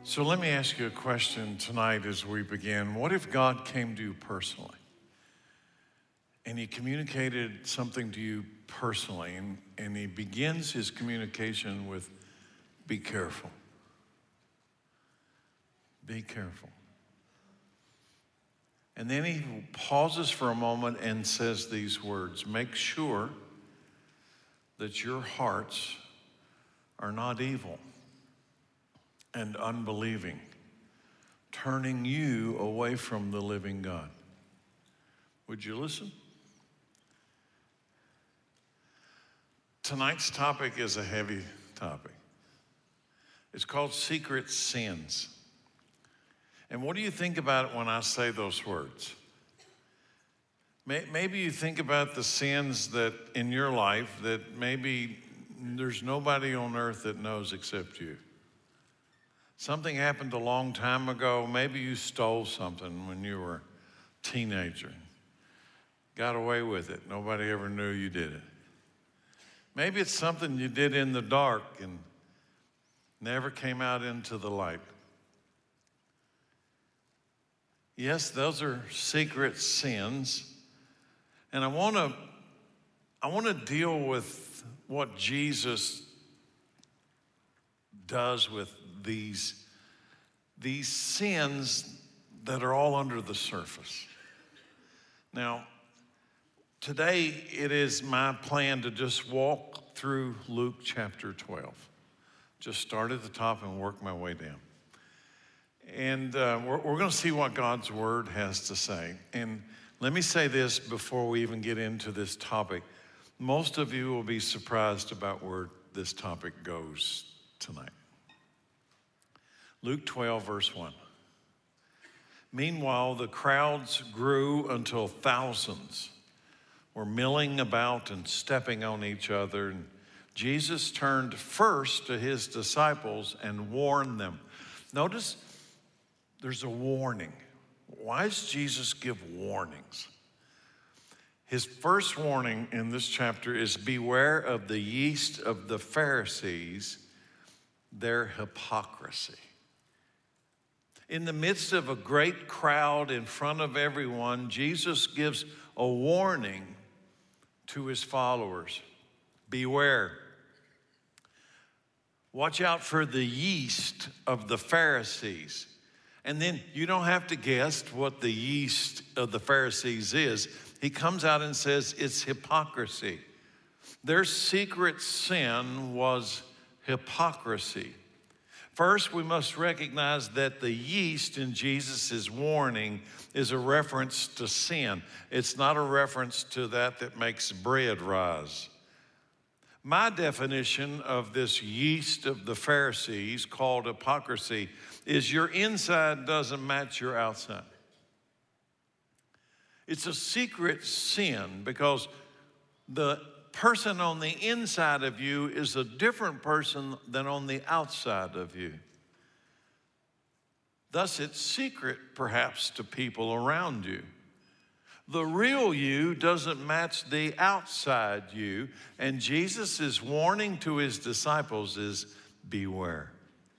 So let me ask you a question tonight as we begin. What if God came to you personally and he communicated something to you personally and he begins his communication with, be careful. Be careful. And then he pauses for a moment and says these words, make sure that your hearts are not evil and unbelieving, turning you away from the living God. Would you listen? Tonight's topic is a heavy topic. It's called secret sins. And what do you think about it when I say those words? Maybe you think about the sins that in your life that maybe there's nobody on earth that knows except you. Something happened a long time ago. Maybe you stole something when you were a teenager. Got away with it. Nobody ever knew you did it. Maybe it's something you did in the dark and never came out into the light. Yes, those are secret sins. And I want to deal with what Jesus does with these sins that are all under the surface. Now, today it is my plan to just walk through Luke chapter 12. Just start at the top and work my way down. And we're going to see what God's word has to say. And let me say this before we even get into this topic. Most of you will be surprised about where this topic goes tonight. Luke 12, verse 1. Meanwhile, the crowds grew until thousands were milling about and stepping on each other. And Jesus turned first to his disciples and warned them. Notice there's a warning. Why does Jesus give warnings? His first warning in this chapter is beware of the yeast of the Pharisees, their hypocrisy. In the midst of a great crowd in front of everyone, Jesus gives a warning to his followers. Beware. Watch out for the yeast of the Pharisees. And then you don't have to guess what the yeast of the Pharisees is. He comes out and says it's hypocrisy. Their secret sin was hypocrisy. First, we must recognize that the yeast in Jesus' warning is a reference to sin. It's not a reference to that makes bread rise. My definition of this yeast of the Pharisees, called hypocrisy, is your inside doesn't match your outside. It's a secret sin because the person on the inside of you is a different person than on the outside of you. Thus, it's secret, perhaps, to people around you. The real you doesn't match the outside you, and Jesus' warning to his disciples is beware.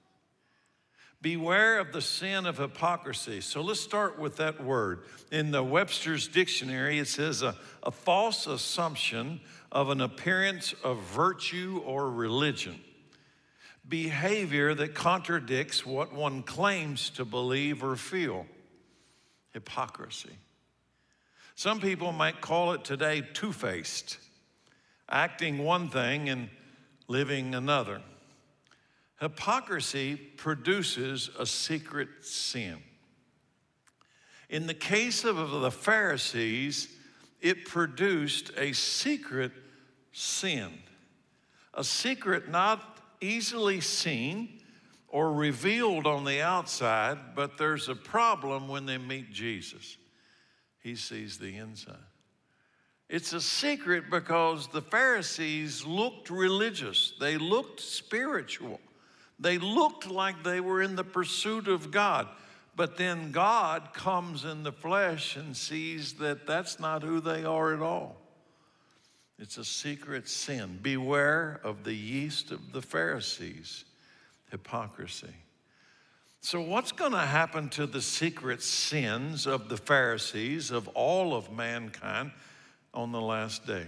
Beware of the sin of hypocrisy. So let's start with that word. In the Webster's Dictionary, it says a false assumption of an appearance of virtue or religion. Behavior that contradicts what one claims to believe or feel. Hypocrisy. Some people might call it today two-faced, acting one thing and living another. Hypocrisy produces a secret sin. In the case of the Pharisees, it produced a secret sin. A secret not easily seen or revealed on the outside, but there's a problem when they meet Jesus. He sees the inside. It's a secret because the Pharisees looked religious. They looked spiritual. They looked like they were in the pursuit of God. But then God comes in the flesh and sees that that's not who they are at all. It's a secret sin. Beware of the yeast of the Pharisees, hypocrisy. So what's going to happen to the secret sins of the Pharisees, of all of mankind, on the last day?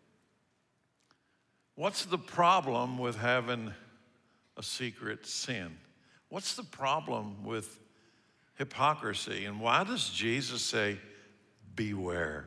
What's the problem with having a secret sin? What's the problem with hypocrisy? And why does Jesus say, beware?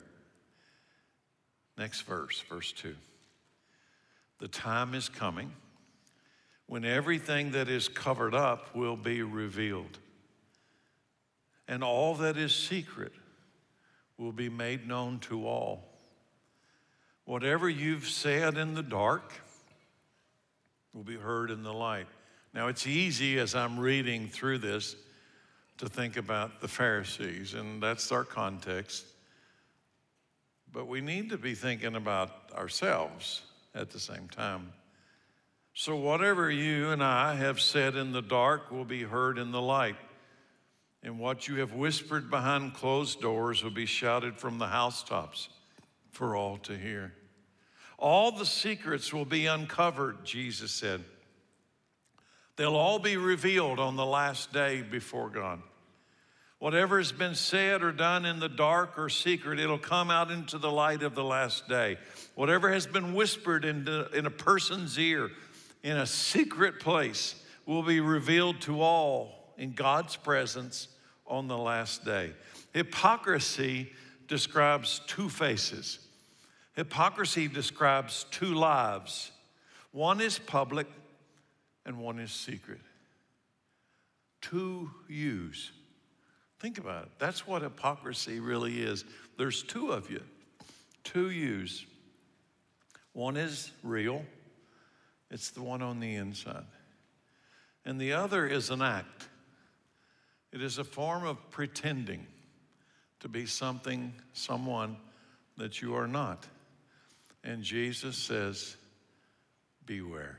Next verse, verse 2. The time is coming when everything that is covered up will be revealed, and all that is secret will be made known to all. Whatever you've said in the dark will be heard in the light. Now, it's easy as I'm reading through this to think about the Pharisees, and that's our context. But we need to be thinking about ourselves at the same time. So whatever you and I have said in the dark will be heard in the light, and what you have whispered behind closed doors will be shouted from the housetops for all to hear. All the secrets will be uncovered, Jesus said. They'll all be revealed on the last day before God. Whatever has been said or done in the dark or secret, it'll come out into the light of the last day. Whatever has been whispered in a person's ear in a secret place will be revealed to all in God's presence on the last day. Hypocrisy describes two faces. Hypocrisy describes two lives. One is public and one is secret. Two yous. Think about it. That's what hypocrisy really is. There's two of you, two yous. One is real. It's the one on the inside. And the other is an act. It is a form of pretending to be something, someone that you are not. And Jesus says, beware.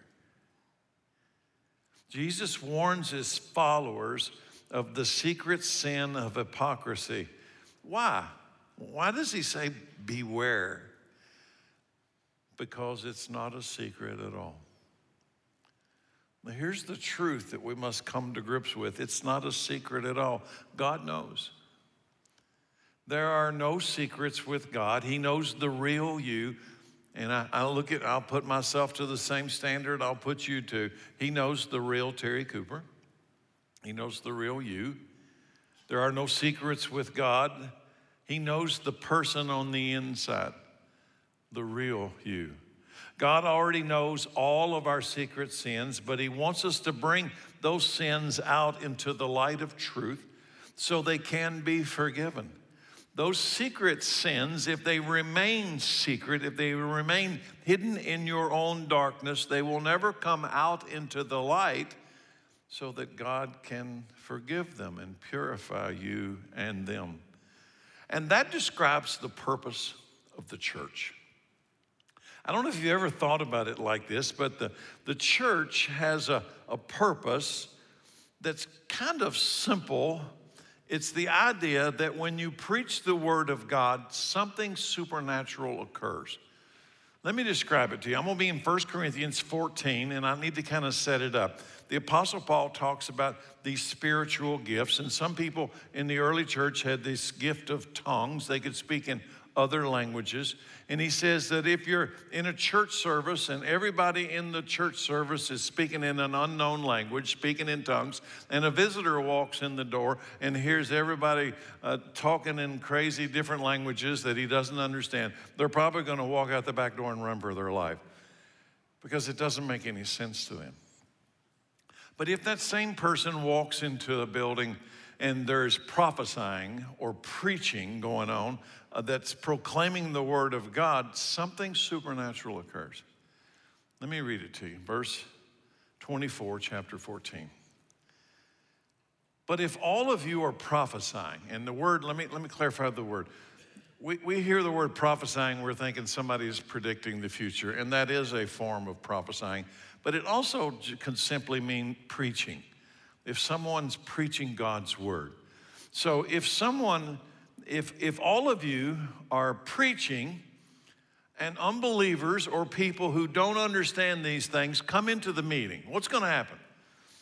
Jesus warns his followers of the secret sin of hypocrisy. Why? Why does he say beware? Because it's not a secret at all. Now, here's the truth that we must come to grips with. It's not a secret at all. God knows. There are no secrets with God. He knows the real you. And I'll put myself to the same standard I'll put you to. He knows the real Terry Cooper. He knows the real you. There are no secrets with God. He knows the person on the inside, the real you. God already knows all of our secret sins, but he wants us to bring those sins out into the light of truth so they can be forgiven. Those secret sins, if they remain secret, if they remain hidden in your own darkness, they will never come out into the light so that God can forgive them and purify you and them. And that describes the purpose of the church. I don't know if you ever thought about it like this, but the church has a purpose that's kind of simple. It's the idea that when you preach the word of God, something supernatural occurs. Let me describe it to you. I'm going to be in 1 Corinthians 14, and I need to kind of set it up. The Apostle Paul talks about these spiritual gifts, and some people in the early church had this gift of tongues. They could speak in other languages. And he says that if you're in a church service and everybody in the church service is speaking in an unknown language, speaking in tongues, and a visitor walks in the door and hears everybody talking in crazy different languages that he doesn't understand, they're probably going to walk out the back door and run for their life because it doesn't make any sense to them. But if that same person walks into a building and there's prophesying or preaching going on that's proclaiming the word of God, something supernatural occurs. Let me read it to you. Verse 24, chapter 14. But if all of you are prophesying, and the word, let me clarify the word. We hear the word prophesying, we're thinking somebody is predicting the future, and that is a form of prophesying. But it also can simply mean preaching. If someone's preaching God's word. So if all of you are preaching and unbelievers or people who don't understand these things come into the meeting, what's going to happen?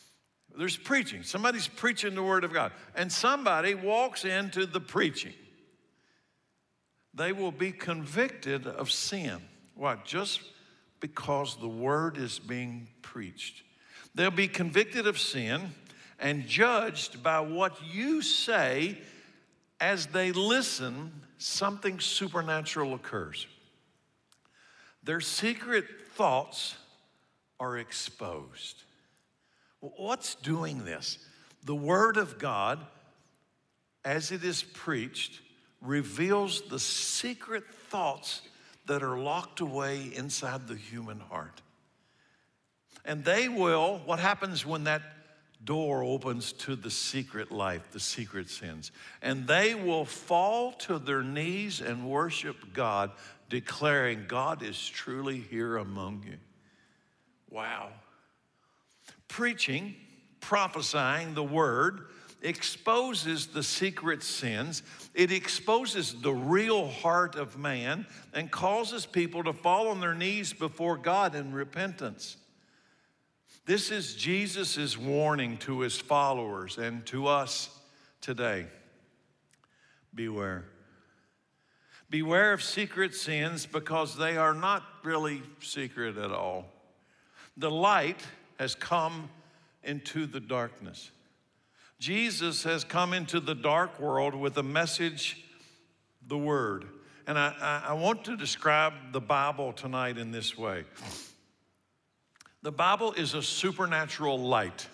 There's preaching. Somebody's preaching the Word of God. And somebody walks into the preaching. They will be convicted of sin. Why? Just because the Word is being preached. They'll be convicted of sin and judged by what you say. As they listen, something supernatural occurs. Their secret thoughts are exposed. What's doing this? The Word of God, as it is preached, reveals the secret thoughts that are locked away inside the human heart. And they will, what happens when that door opens to the secret life, the secret sins? And they will fall to their knees and worship God, declaring, God is truly here among you. Wow. Preaching, prophesying the Word exposes the secret sins. It exposes the real heart of man and causes people to fall on their knees before God in repentance. This is Jesus' warning to his followers and to us today. Beware. Beware of secret sins, because they are not really secret at all. The light has come into the darkness. Jesus has come into the dark world with a message, the Word. And I want to describe the Bible tonight in this way. The Bible is a supernatural light.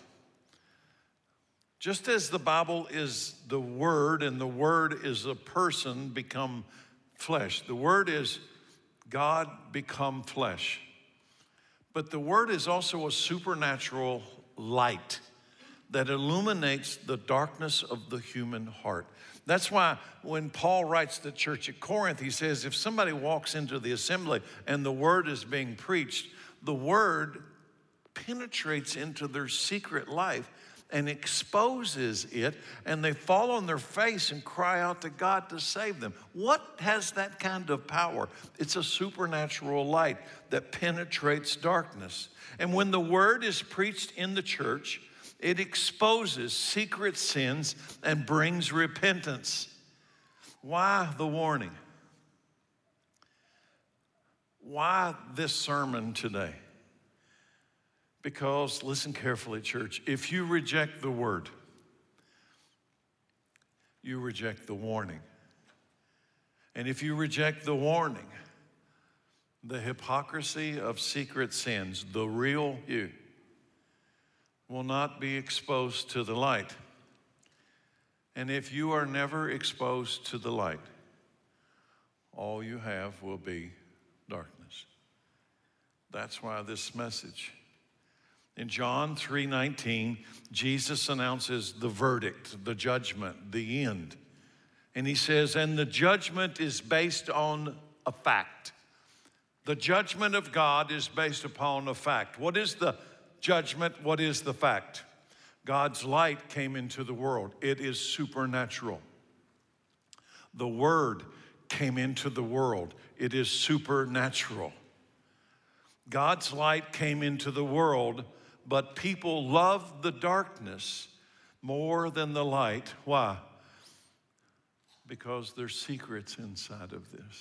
Just as the Bible is the Word, and the Word is a person become flesh. The Word is God become flesh. But the Word is also a supernatural light that illuminates the darkness of the human heart. That's why when Paul writes the church at Corinth, he says, if somebody walks into the assembly and the Word is being preached, the Word penetrates into their secret life and exposes it, and they fall on their face and cry out to God to save them. What has that kind of power? It's a supernatural light that penetrates darkness. And when the Word is preached in the church, it exposes secret sins and brings repentance. Why the warning? Why this sermon today? Because, listen carefully, church, if you reject the Word, you reject the warning. And if you reject the warning, the hypocrisy of secret sins, the real you, will not be exposed to the light. And if you are never exposed to the light, all you have will be darkness. That's why this message. In John 3:19, Jesus announces the verdict, the judgment, the end. And he says, and the judgment is based on a fact. The judgment of God is based upon a fact. What is the judgment? What is the fact? God's light came into the world. It is supernatural. The Word came into the world. It is supernatural. God's light came into the world, but people love the darkness more than the light. Why? Because there's secrets inside of this.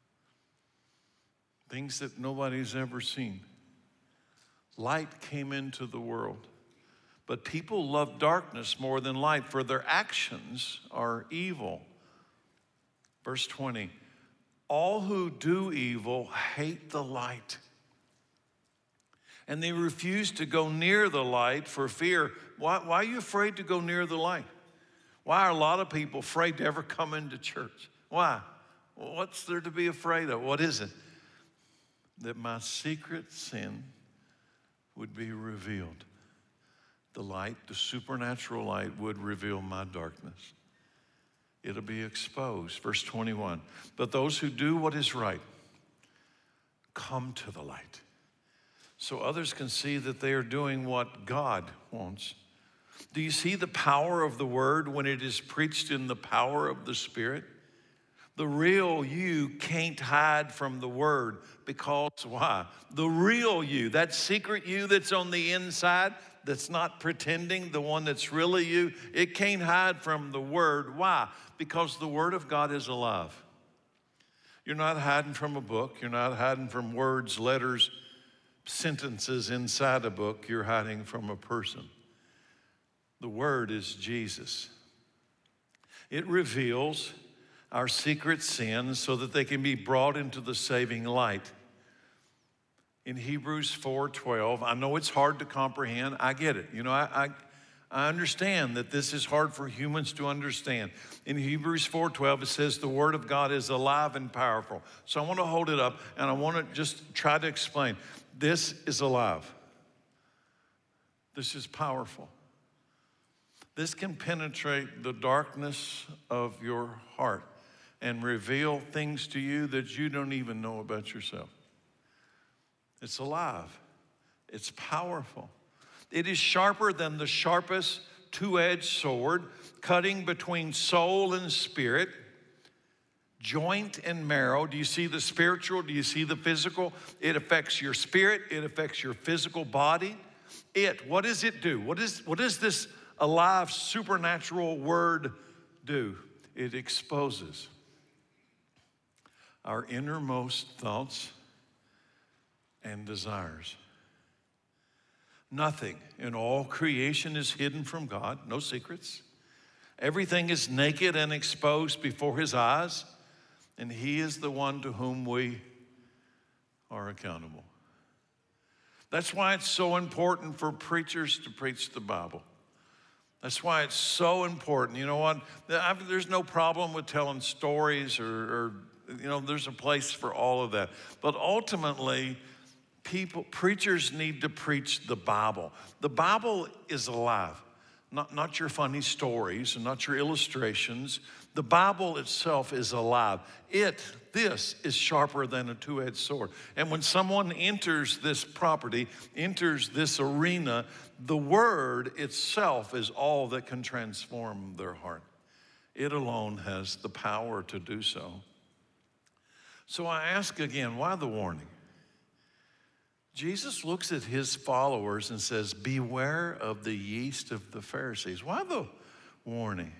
Things that nobody's ever seen. Light came into the world, but people love darkness more than light, for their actions are evil. Verse 20, all who do evil hate the light, and they refuse to go near the light for fear. Why are you afraid to go near the light? Why are a lot of people afraid to ever come into church? Why? What's there to be afraid of? What is it? That my secret sin would be revealed. The light, the supernatural light, would reveal my darkness. It'll be exposed. Verse 21, but those who do what is right come to the light, so others can see that they are doing what God wants. Do you see the power of the Word when it is preached in the power of the Spirit? The real you can't hide from the Word, because why? The real you, that secret you that's on the inside, that's not pretending, the one that's really you, it can't hide from the Word. Why? Because the Word of God is alive. You're not hiding from a book. You're not hiding from words, letters, sentences inside a book. You're hiding from a person. The Word is Jesus. It reveals our secret sins so that they can be brought into the saving light. In Hebrews 4:12, I know it's hard to comprehend. I get it. You know, I understand that this is hard for humans to understand. In Hebrews 4:12, it says the Word of God is alive and powerful. So I want to hold it up and I want to just try to explain. This is alive. This is powerful. This can penetrate the darkness of your heart and reveal things to you that you don't even know about yourself. It's alive. It's powerful. It is sharper than the sharpest two-edged sword, cutting between soul and spirit, joint and marrow. Do you see the spiritual? Do you see the physical? It affects your spirit. It affects your physical body. What does it do? What does this alive supernatural word do? It exposes our innermost thoughts and desires. Nothing in all creation is hidden from God, no secrets. Everything is naked and exposed before His eyes, and He is the one to whom we are accountable. That's why it's so important for preachers to preach the Bible. That's why it's so important. You know what? There's no problem with telling stories or there's a place for all of that. But ultimately, preachers need to preach the Bible. The Bible is alive, not your funny stories and not your illustrations. The Bible itself is alive. This is sharper than a two-edged sword. And when someone enters this property, enters this arena, the Word itself is all that can transform their heart. It alone has the power to do so. So I ask again, why the warning? Jesus looks at His followers and says, beware of the yeast of the Pharisees. Why the warning?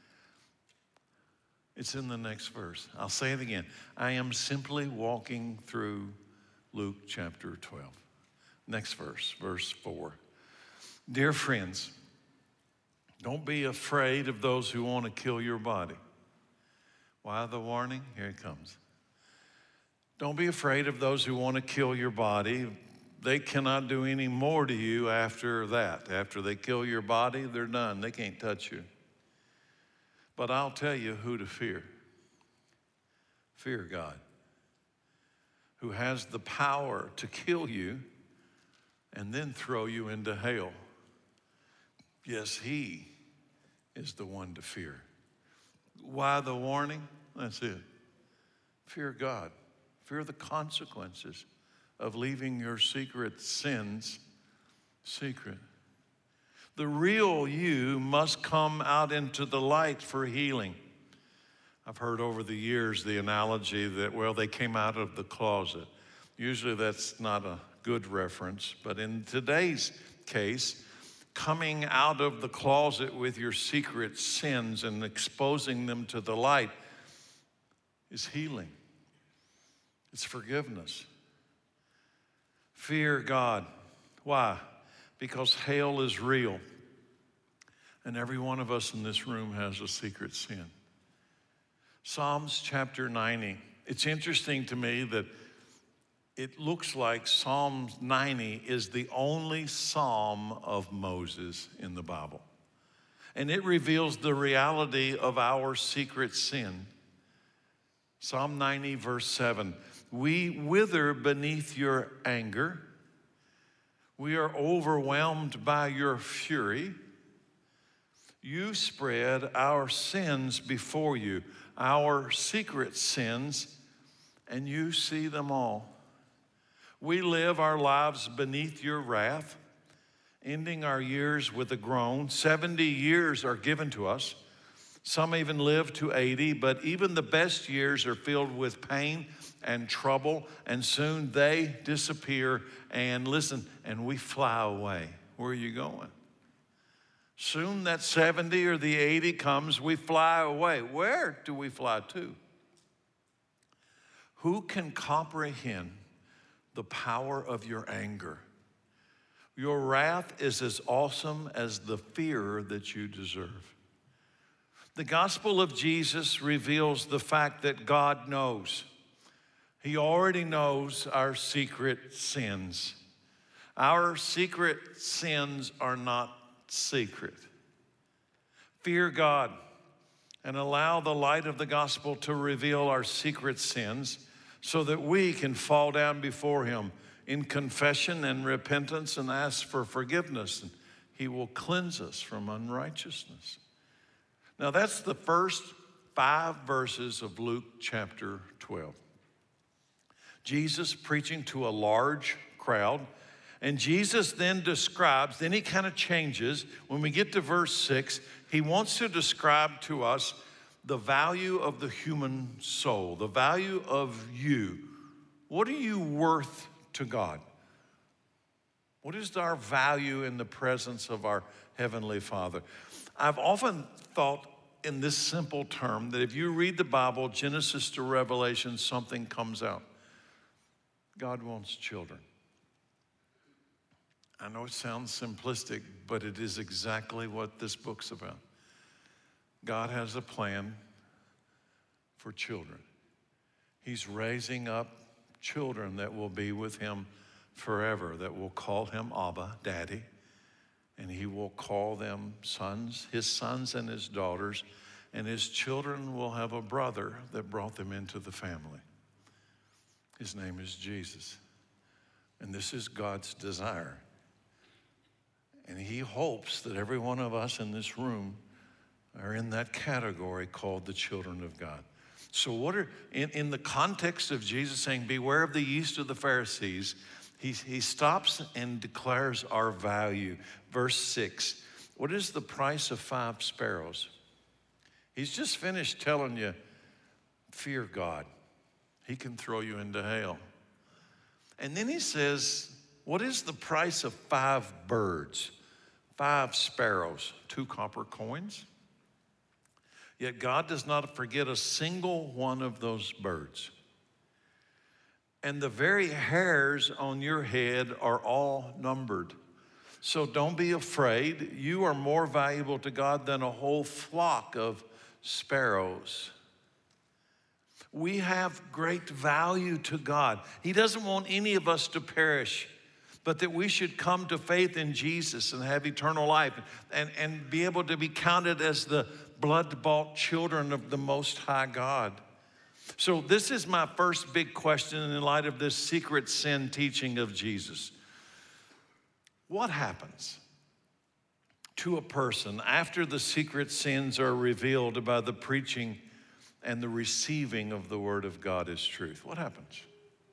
It's in the next verse. I'll say it again. I am simply walking through Luke chapter 12. Next verse, verse 4. Dear friends, don't be afraid of those who want to kill your body. Why the warning? Here it comes. Don't be afraid of those who want to kill your body. They cannot do any more to you after that. After they kill your body, they're done. They can't touch you. But I'll tell you who to fear. Fear God, who has the power to kill you and then throw you into hell. Yes, He is the one to fear. Why the warning? That's it. Fear God. Fear the consequences of leaving your secret sins secret. The real you must come out into the light for healing. I've heard over the years the analogy that, well, they came out of the closet. Usually that's not a good reference, but in today's case, coming out of the closet with your secret sins and exposing them to the light is healing. It's forgiveness. Fear God. Why? Because hell is real. And every one of us in this room has a secret sin. Psalms chapter 90. It's interesting to me that it looks like Psalm 90 is the only psalm of Moses in the Bible. And it reveals the reality of our secret sin. Psalm 90, verse 7. We wither beneath your anger. We are overwhelmed by your fury. You spread our sins before you, our secret sins, and you see them all. We live our lives beneath your wrath, ending our years with a groan. 70 years are given to us. Some even live to 80, but even the best years are filled with pain and trouble, and soon they disappear, and listen, and we fly away. Where are you going? Soon that 70 or the 80 comes, we fly away. Where do we fly to? Who can comprehend the power of your anger? Your wrath is as awesome as the fear that you deserve. The gospel of Jesus reveals the fact that God knows. He already knows our secret sins. Our secret sins are not secret. Fear God and allow the light of the gospel to reveal our secret sins so that we can fall down before Him in confession and repentance and ask for forgiveness, and He will cleanse us from unrighteousness. Now that's the first 5 verses of Luke chapter 12. Jesus preaching to a large crowd, and Jesus then describes, then He kind of changes. When we get to verse 6, He wants to describe to us the value of the human soul, the value of you. What are you worth to God? What is our value in the presence of our Heavenly Father? I've often thought in this simple term that if you read the Bible, Genesis to Revelation, something comes out. God wants children. I know it sounds simplistic, but it is exactly what this book's about. God has a plan for children. He's raising up children that will be with Him forever, that will call Him Abba, Daddy, and He will call them sons, His sons and His daughters, and His children will have a brother that brought them into the family. His name is Jesus, and this is God's desire. And He hopes that every one of us in this room are in that category called the children of God. So what are, in the context of Jesus saying, beware of the yeast of the Pharisees, he stops and declares our value. Verse 6, what is the price of 5 sparrows? He's just finished telling you, fear God. He can throw you into hell. And then He says, what is the price of 5 birds? 5 sparrows, 2 copper coins. Yet God does not forget a single one of those birds. And the very hairs on your head are all numbered. So don't be afraid. You are more valuable to God than a whole flock of sparrows. We have great value to God. He doesn't want any of us to perish, but that we should come to faith in Jesus and have eternal life and be able to be counted as the blood-bought children of the Most High God. So this is my first big question in light of this secret sin teaching of Jesus. What happens to a person after the secret sins are revealed by the preaching and the receiving of the Word of God as truth? What happens?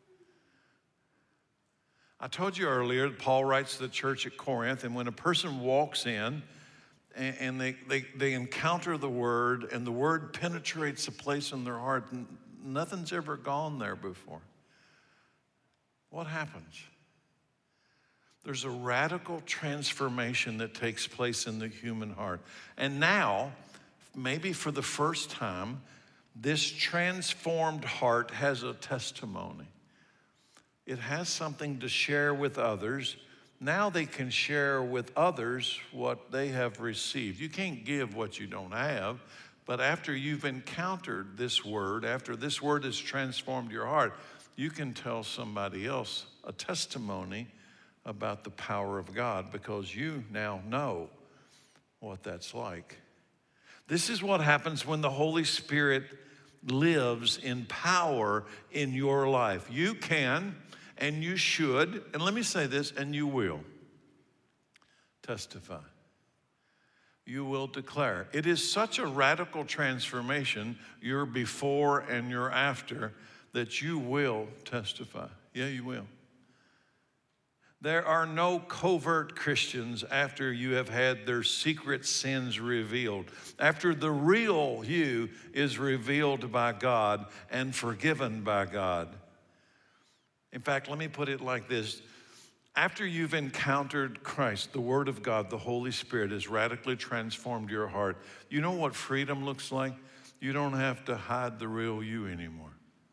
I told you earlier, Paul writes to the church at Corinth, and when a person walks in and they encounter the Word, and the Word penetrates a place in their heart, nothing's ever gone there before. What happens? There's a radical transformation that takes place in the human heart. And now, maybe for the first time, this transformed heart has a testimony. It has something to share with others. Now they can share with others what they have received. You can't give what you don't have, but after you've encountered this Word, after this Word has transformed your heart, you can tell somebody else a testimony about the power of God because you now know what that's like. This is what happens when the Holy Spirit lives in power in your life. You can and you should, and let me say this, and you will testify. You will declare. It is such a radical transformation, your before and your after, that you will testify. Yeah, you will. There are no covert Christians after you have had their secret sins revealed. After the real you is revealed by God and forgiven by God. In fact, let me put it like this. After you've encountered Christ, the Word of God, the Holy Spirit has radically transformed your heart. You know what freedom looks like? You don't have to hide the real you anymore.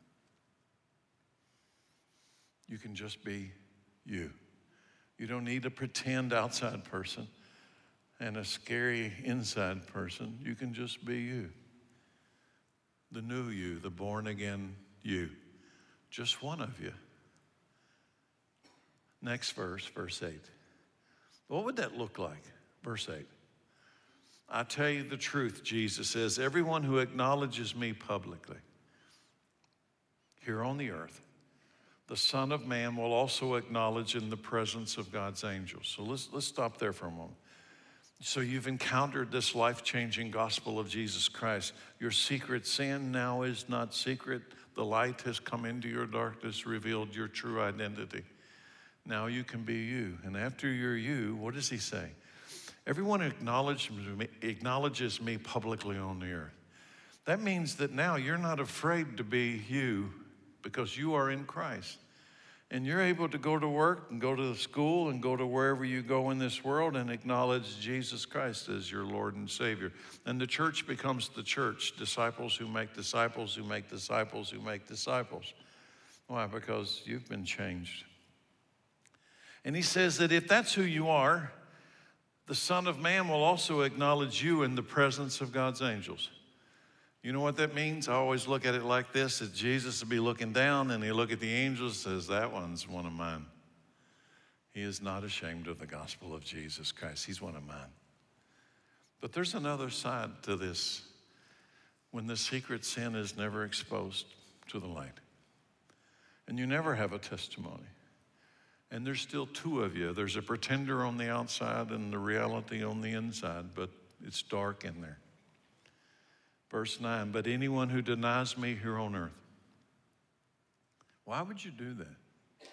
You can just be you. You don't need a pretend outside person and a scary inside person. You can just be you. The new you, the born again you. Just one of you. Next verse, verse 8. What would that look like? Verse 8. I tell you the truth, Jesus says, everyone who acknowledges me publicly here on the earth, the Son of Man will also acknowledge in the presence of God's angels. So let's stop there for a moment. So you've encountered this life-changing gospel of Jesus Christ. Your secret sin now is not secret. The light has come into your darkness, revealed your true identity. Now you can be you. And after you're you, what does he say? Everyone acknowledges me publicly on the earth. That means that now you're not afraid to be you because you are in Christ. And you're able to go to work and go to school and go to wherever you go in this world and acknowledge Jesus Christ as your Lord and Savior. And the church becomes the church, disciples who make disciples who make disciples who make disciples. Why? Because you've been changed. And he says that if that's who you are, the Son of Man will also acknowledge you in the presence of God's angels. You know what that means? I always look at it like this, that Jesus will be looking down and he'll look at the angels and says, that one's one of mine. He is not ashamed of the gospel of Jesus Christ. He's one of mine. But there's another side to this when the secret sin is never exposed to the light. And you never have a testimony. And there's still two of you. There's a pretender on the outside and the reality on the inside, but it's dark in there. Verse 9, but anyone who denies me here on earth. Why would you do that?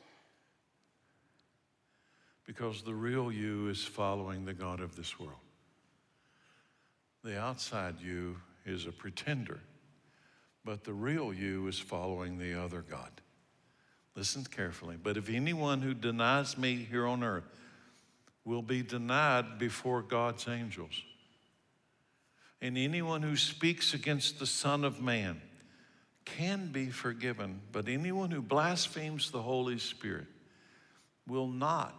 Because the real you is following the God of this world. The outside you is a pretender, but the real you is following the other God. Listen carefully. But if anyone who denies me here on earth will be denied before God's angels. And anyone who speaks against the Son of Man can be forgiven, but anyone who blasphemes the Holy Spirit will not,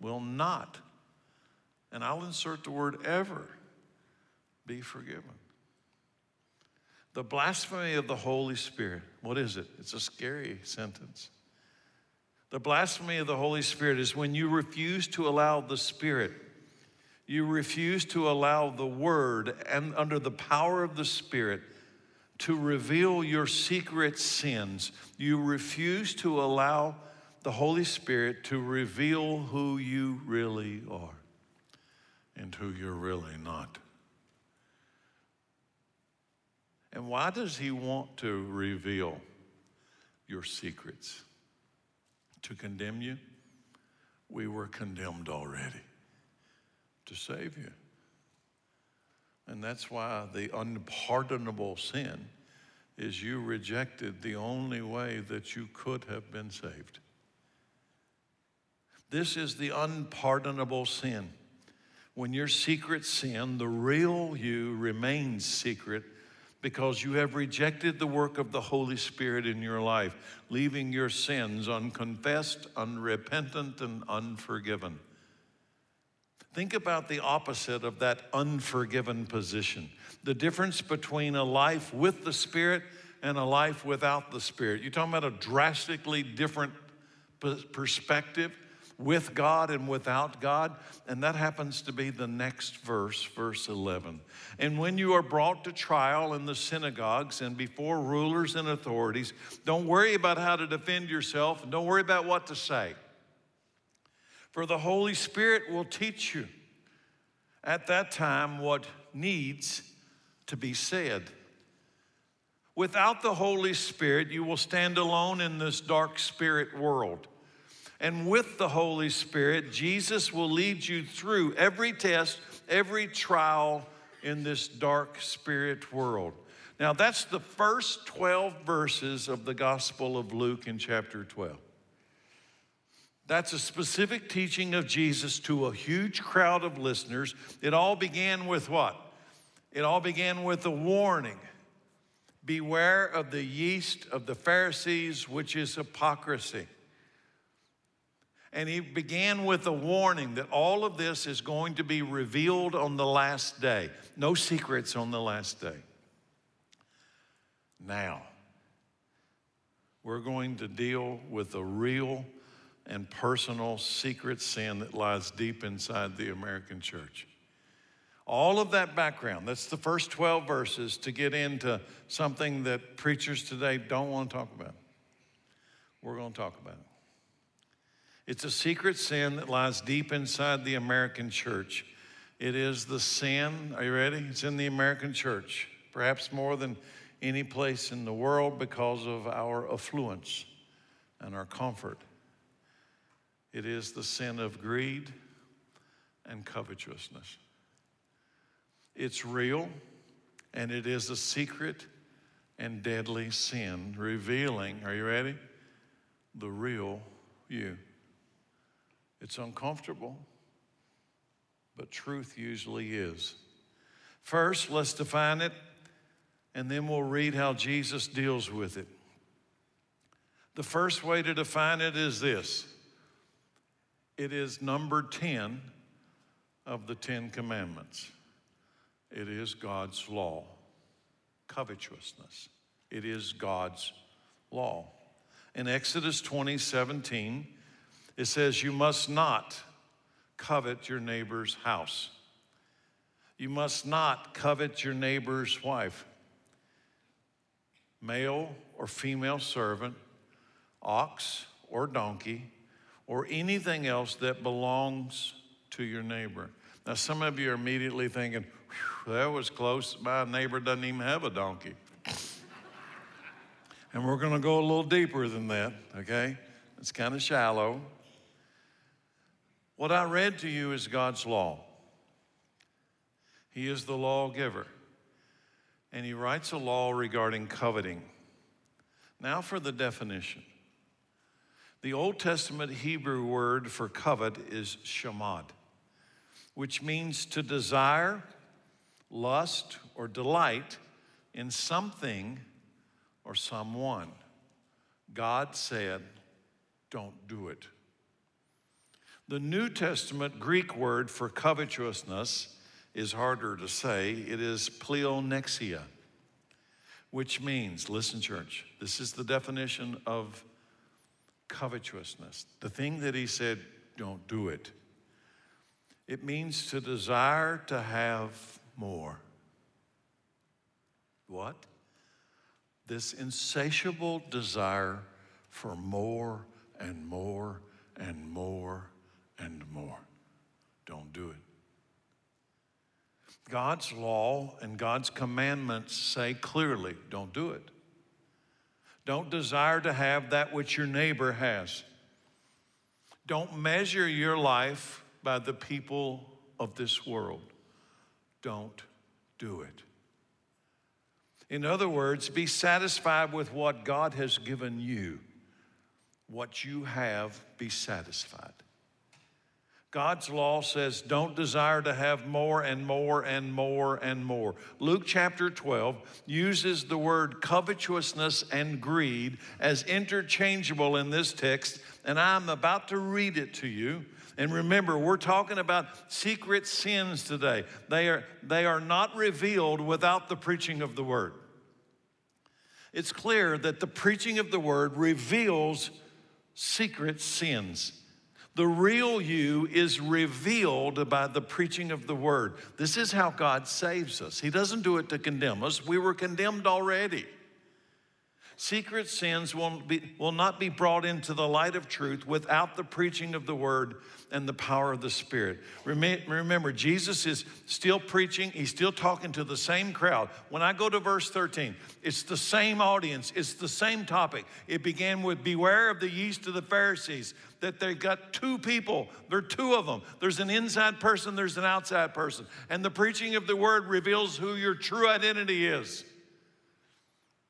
and I'll insert the word ever, be forgiven. The blasphemy of the Holy Spirit, what is it? It's a scary sentence. The blasphemy of the Holy Spirit is when you refuse to allow the Spirit, you refuse to allow the Word and under the power of the Spirit to reveal your secret sins. You refuse to allow the Holy Spirit to reveal who you really are and who you're really not. And why does He want to reveal your secrets? To condemn you? We were condemned already. To save you. And that's why the unpardonable sin is you rejected the only way that you could have been saved. This is the unpardonable sin. When your secret sin, the real you, remains secret because you have rejected the work of the Holy Spirit in your life, leaving your sins unconfessed, unrepentant, and unforgiven. Think about the opposite of that unforgiven position. The difference between a life with the Spirit and a life without the Spirit. You're talking about a drastically different perspective with God and without God. And that happens to be the next verse, verse 11. And when you are brought to trial in the synagogues and before rulers and authorities, don't worry about how to defend yourself and don't worry about what to say. For the Holy Spirit will teach you at that time what needs to be said. Without the Holy Spirit, you will stand alone in this dark spirit world. And with the Holy Spirit, Jesus will lead you through every test, every trial in this dark spirit world. Now, that's the first 12 verses of the Gospel of Luke in chapter 12. That's a specific teaching of Jesus to a huge crowd of listeners. It all began with what? It all began with a warning. Beware of the yeast of the Pharisees, which is hypocrisy. And he began with a warning that all of this is going to be revealed on the last day. No secrets on the last day. Now, we're going to deal with a real and personal secret sin that lies deep inside the American church. All of that background, that's the first 12 verses to get into something that preachers today don't want to talk about. We're going to talk about it. It's a secret sin that lies deep inside the American church. It is the sin, are you ready? It's in the American church, perhaps more than any place in the world because of our affluence and our comfort. It is the sin of greed and covetousness. It's real, and it is a secret and deadly sin, revealing, are you ready? The real you. It's uncomfortable, but truth usually is. First, let's define it, and then we'll read how Jesus deals with it. The first way to define it is this. It is number 10 of the 10 commandments. It is God's law. Covetousness. It is God's law. In Exodus 20:17, it says, you must not covet your neighbor's house. You must not covet your neighbor's wife, male or female servant, ox or donkey, or anything else that belongs to your neighbor. Now, some of you are immediately thinking, that was close. My neighbor doesn't even have a donkey. And we're going to go a little deeper than that, okay? It's kind of shallow. What I read to you is God's law. He is the lawgiver. And he writes a law regarding coveting. Now for the definition. The Old Testament Hebrew word for covet is shamad, which means to desire, lust, or delight in something or someone. God said, don't do it. The New Testament Greek word for covetousness is harder to say. It is pleonexia, which means, listen, church, this is the definition of covetousness. The thing that he said, don't do it. It means to desire to have more. What? This insatiable desire for more and more and more and more. Don't do it. God's law and God's commandments say clearly, don't do it. Don't desire to have that which your neighbor has. Don't measure your life by the people of this world. Don't do it. In other words, be satisfied with what God has given you. What you have, be satisfied. God's law says don't desire to have more and more and more and more. Luke chapter 12 uses the word covetousness and greed as interchangeable in this text, and I'm about to read it to you. And remember, we're talking about secret sins today. They are not revealed without the preaching of the word. It's clear that the preaching of the word reveals secret sins. The real you is revealed by the preaching of the word. This is how God saves us. He doesn't do it to condemn us. We were condemned already. Secret sins will not be brought into the light of truth without the preaching of the word and the power of the Spirit. Remember, Jesus is still preaching. He's still talking to the same crowd. When I go to verse 13, it's the same audience. It's the same topic. It began with beware of the yeast of the Pharisees, that they've got two people. There are two of them. There's an inside person, there's an outside person. And the preaching of the word reveals who your true identity is.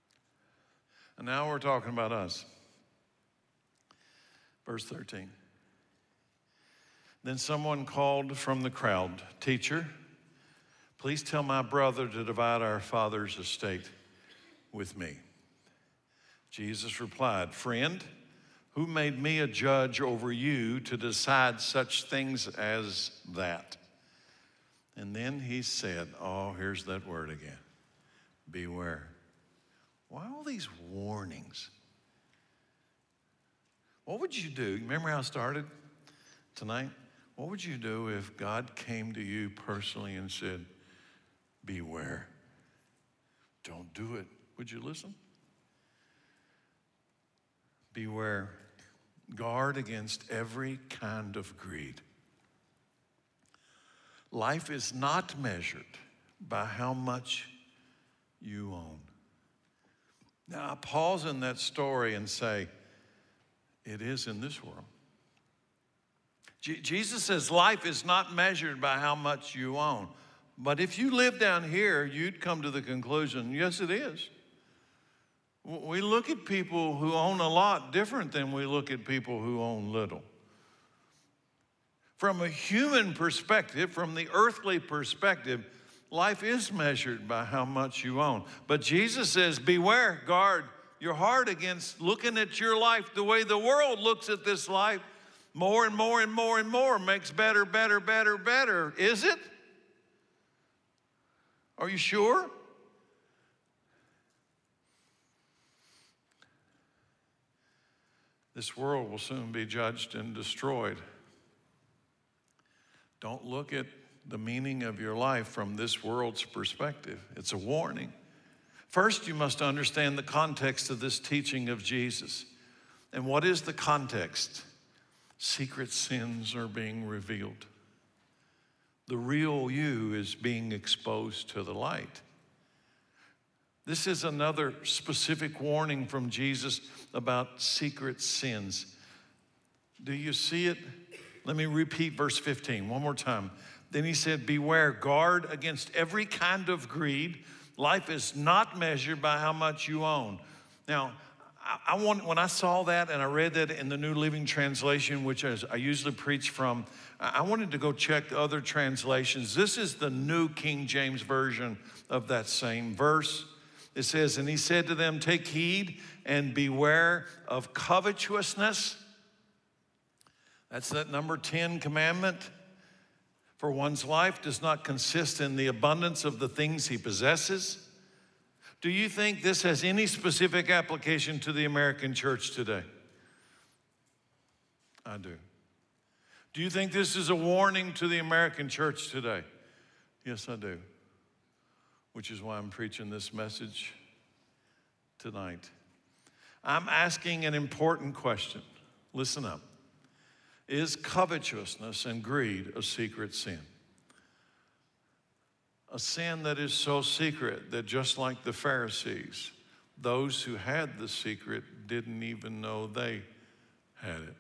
And now we're talking about us. Verse 13. Then someone called from the crowd, "Teacher, please tell my brother to divide our father's estate with me." Jesus replied, "Friend, who made me a judge over you to decide such things as that?" And then he said, oh, here's that word again, beware. Why all these warnings? What would you do? Remember how I started tonight? What would you do if God came to you personally and said, beware? Don't do it. Would you listen? Beware. Guard against every kind of greed. Life is not measured by how much you own. Now, I pause in that story and say, it is in this world. Jesus says life is not measured by how much you own. But if you live down here, you'd come to the conclusion, yes, it is. We look at people who own a lot different than we look at people who own little. From a human perspective, from the earthly perspective, life is measured by how much you own. But Jesus says, beware, guard your heart against looking at your life the way the world looks at this life. More and more and more and more makes better, better, better, better. Is it? Are you sure? This world will soon be judged and destroyed. Don't look at the meaning of your life from this world's perspective. It's a warning. First, you must understand the context of this teaching of Jesus. And what is the context? Secret sins are being revealed. The real you is being exposed to the light. This is another specific warning from Jesus about secret sins. Do you see it? Let me repeat verse 15 one more time. Then he said, beware, guard against every kind of greed. Life is not measured by how much you own. Now, when I saw that and I read that in the New Living Translation, which I usually preach from, I wanted to go check other translations. This is the New King James Version of that same verse. It says, and he said to them, take heed and beware of covetousness. That's that number 10 commandment. For one's life does not consist in the abundance of the things he possesses. Do you think this has any specific application to the American church today? I do. Do you think this is a warning to the American church today? Yes, I do. Which is why I'm preaching this message tonight. I'm asking an important question. Listen up. Is covetousness and greed a secret sin? A sin that is so secret that just like the Pharisees, those who had the secret didn't even know they had it.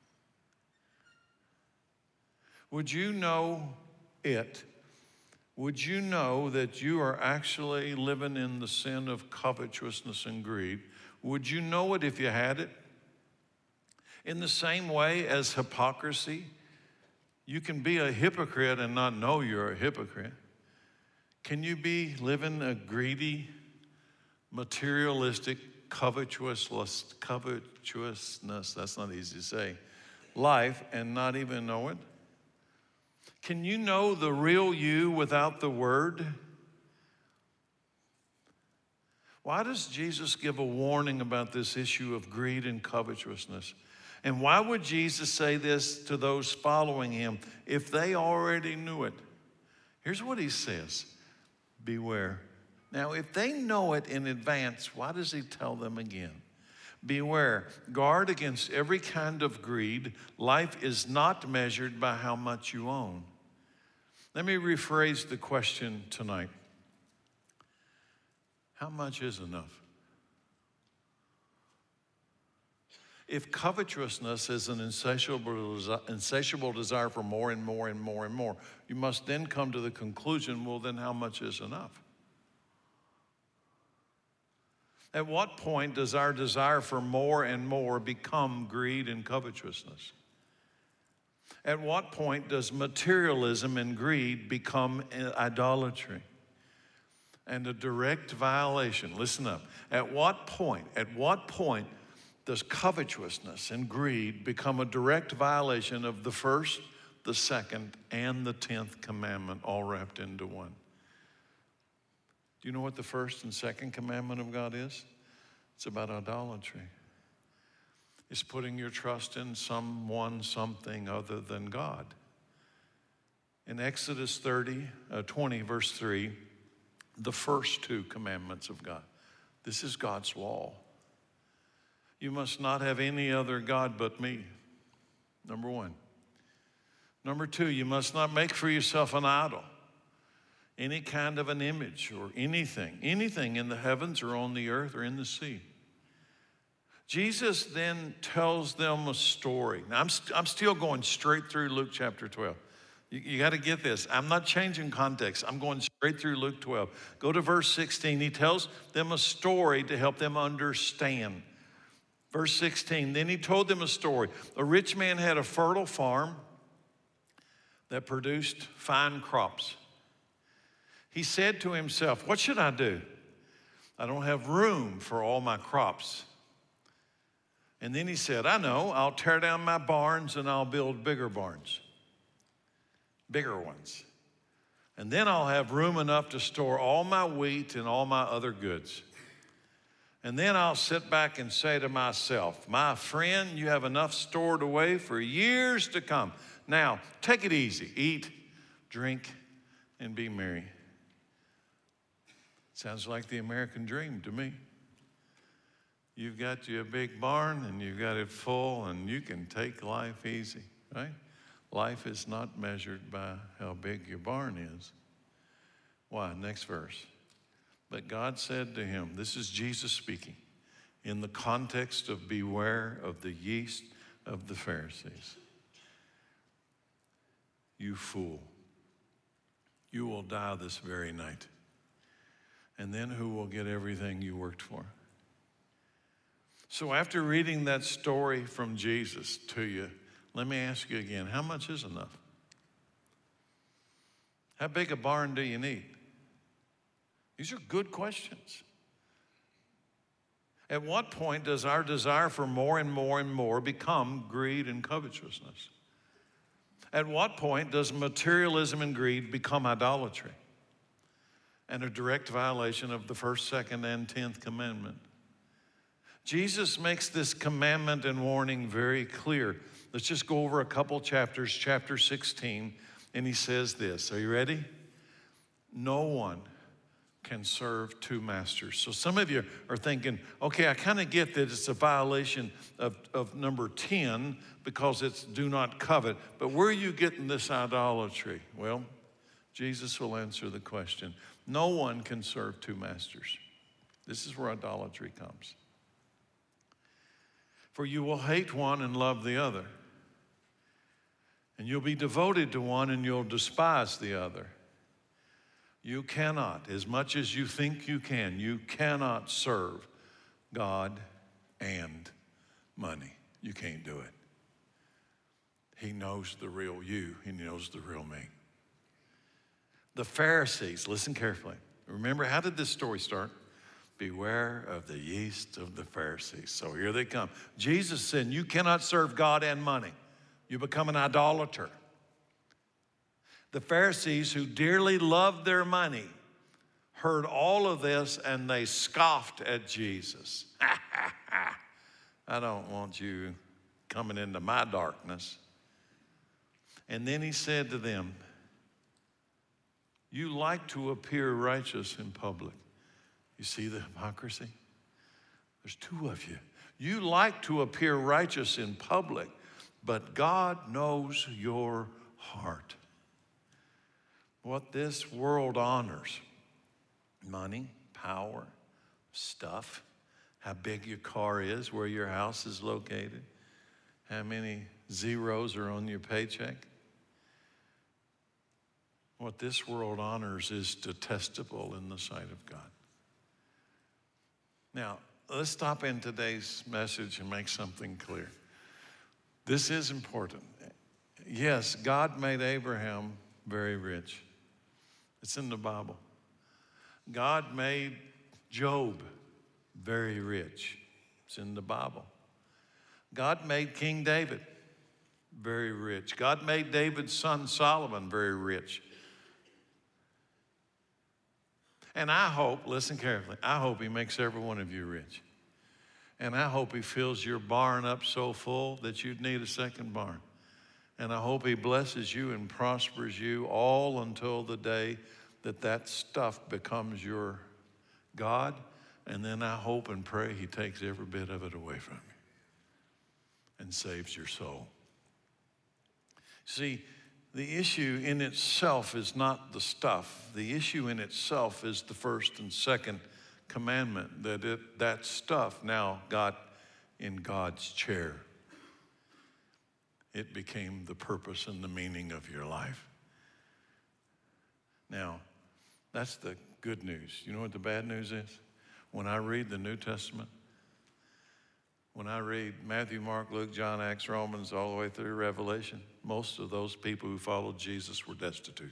Would you know it? Would you know that you are actually living in the sin of covetousness and greed? Would you know it if you had it? In the same way as hypocrisy, you can be a hypocrite and not know you're a hypocrite. Can you be living a greedy, materialistic, covetousness, that's not easy to say, life and not even know it? Can you know the real you without the word? Why does Jesus give a warning about this issue of greed and covetousness? And why would Jesus say this to those following him if they already knew it? Here's what he says, beware. Now, if they know it in advance, why does he tell them again? Beware, guard against every kind of greed. Life is not measured by how much you own. Let me rephrase the question tonight. How much is enough? If covetousness is an insatiable desire for more and more and more and more, you must then come to the conclusion, well, then how much is enough? At what point does our desire for more and more become greed and covetousness? At what point does materialism and greed become idolatry and a direct violation? Listen up. At what point does covetousness and greed become a direct violation of the first, the second, and the 10th commandment all wrapped into one? Do you know what the first and second commandment of God is? It's about idolatry. It's putting your trust in someone, something other than God. In Exodus 20, verse 3, the first two commandments of God. This is God's law. You must not have any other God but me, number one. Number two, you must not make for yourself an idol, any kind of an image or anything in the heavens or on the earth or in the sea. Jesus then tells them a story. Now, I'm still going straight through Luke chapter 12. You got to get this. I'm not changing context. I'm going straight through Luke 12. Go to verse 16. He tells them a story to help them understand. Verse 16, then he told them a story. A rich man had a fertile farm that produced fine crops. He said to himself, what should I do? I don't have room for all my crops. And then he said, I know, I'll tear down my barns and I'll build bigger barns, bigger ones. And then I'll have room enough to store all my wheat and all my other goods. And then I'll sit back and say to myself, my friend, you have enough stored away for years to come. Now, take it easy. Eat, drink, and be merry. Sounds like the American dream to me. You've got you a big barn and you've got it full and you can take life easy, right? Life is not measured by how big your barn is. Why? Next verse. But God said to him, this is Jesus speaking, in the context of beware of the yeast of the Pharisees. You fool, you will die this very night. And then who will get everything you worked for? So after reading that story from Jesus to you, let me ask you again, how much is enough? How big a barn do you need? These are good questions. At what point does our desire for more and more and more become greed and covetousness? At what point does materialism and greed become idolatry and a direct violation of the first, second, and 10th commandment? Jesus makes this commandment and warning very clear. Let's just go over a couple chapters, chapter 16, and he says this. Are you ready? No one can serve two masters. So some of you are thinking, okay, I kind of get that it's a violation of number 10 because it's do not covet, but where are you getting this idolatry? Well, Jesus will answer the question. No one can serve two masters. This is where idolatry comes. For you will hate one and love the other. And you'll be devoted to one and you'll despise the other. You cannot, as much as you think you cannot serve God and money. You can't do it. He knows the real you, and he knows the real me. The Pharisees, listen carefully. Remember, how did this story start? Beware of the yeast of the Pharisees. So here they come. Jesus said, you cannot serve God and money. You become an idolater. The Pharisees, who dearly loved their money, heard all of this and they scoffed at Jesus. I don't want you coming into my darkness. And then he said to them, you like to appear righteous in public. You see the hypocrisy? There's two of you. You like to appear righteous in public, but God knows your heart. What this world honors, money, power, stuff, how big your car is, where your house is located, how many zeros are on your paycheck. What this world honors is detestable in the sight of God. Now, let's stop in today's message and make something clear. This is important. Yes, God made Abraham very rich. It's in the Bible. God made Job very rich. It's in the Bible. God made King David very rich. God made David's son Solomon very rich. And I hope, listen carefully, I hope he makes every one of you rich. And I hope he fills your barn up so full that you'd need a second barn. And I hope he blesses you and prospers you all until the day that that stuff becomes your God. And then I hope and pray he takes every bit of it away from you and saves your soul. See, the issue in itself is not the stuff. The issue in itself is the first and second commandment, that stuff now got in God's chair. It became the purpose and the meaning of your life. Now, that's the good news. You know what the bad news is? When I read the New Testament, when I read Matthew, Mark, Luke, John, Acts, Romans, all the way through Revelation, most of those people who followed Jesus were destitute.